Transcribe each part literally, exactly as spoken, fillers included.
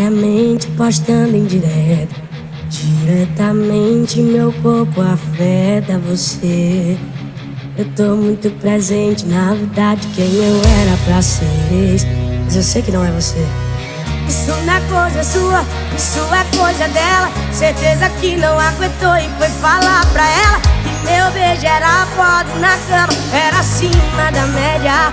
diariamente postando em direto. Diretamente meu corpo afeta você. Eu tô muito presente na vida de quem eu era pra ser, mas eu sei que não é você. Isso não é coisa sua, isso é coisa dela. Certeza que não aguentou e foi falar pra ela que meu beijo era foda na cama, era acima da média.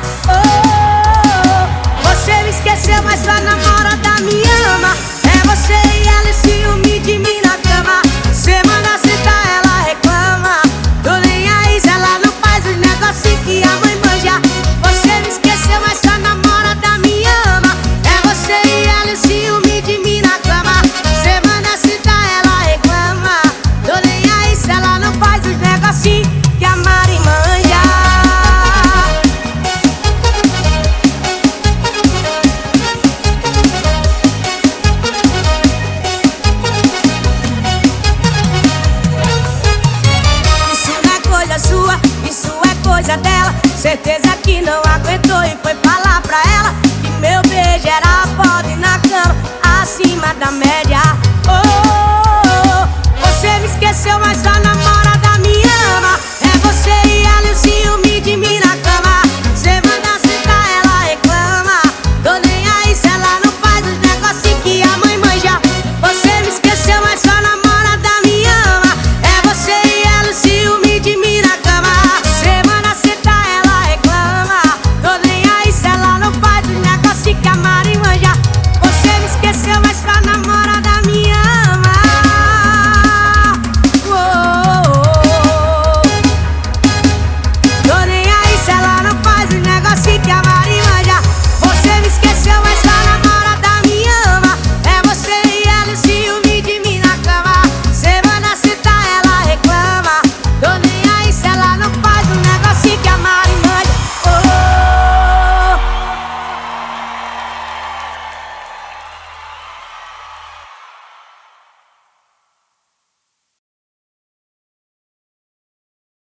Oh, você me esqueceu, mas sua namorada me ama. É você e ela e ciúme de mim na cama. Cê manda sentar, ela reclama. Tô nem aí se ela não faz os negocinhos que a mãe manja. Você me esqueceu, mas sua namorada me ama. É você e ela e ciúme de mim na cama. Cê manda sentar, ela reclama. Tô nem aí se ela não faz os negocinhos que a Mari manja. Sua, isso é coisa dela. Certeza que não aguentou e foi falar pra ela que meu beijo era foda e na cama acima da média. Oh, você me esqueceu, mas só